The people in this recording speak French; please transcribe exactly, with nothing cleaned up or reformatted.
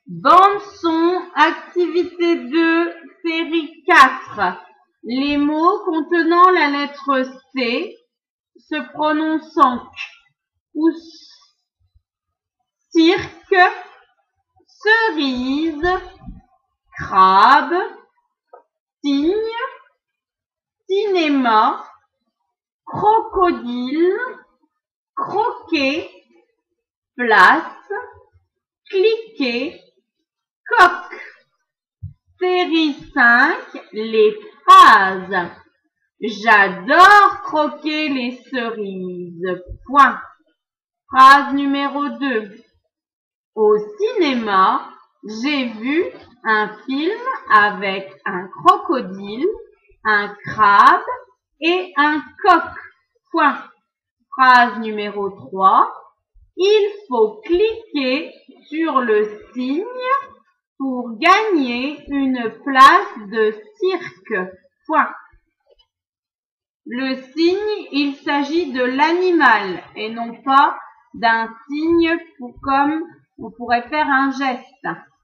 Bande son, activité deux, série quatre. Les mots contenant la lettre C se prononçant Q ou S. Cirque, cerise, crabe, cygne, cinéma, crocodile, croquet, place, cliquet, coq. Série cinq, les phrases. J'adore croquer les cerises. Point. Phrase numéro deux. Au cinéma, j'ai vu un film avec un crocodile, un crabe et un coq. Point. Phrase numéro trois. Il faut cliquer sur le signe pour gagner une place de cirque. Point. Le signe, il s'agit de l'animal et non pas d'un signe pour comme on pourrait faire un geste.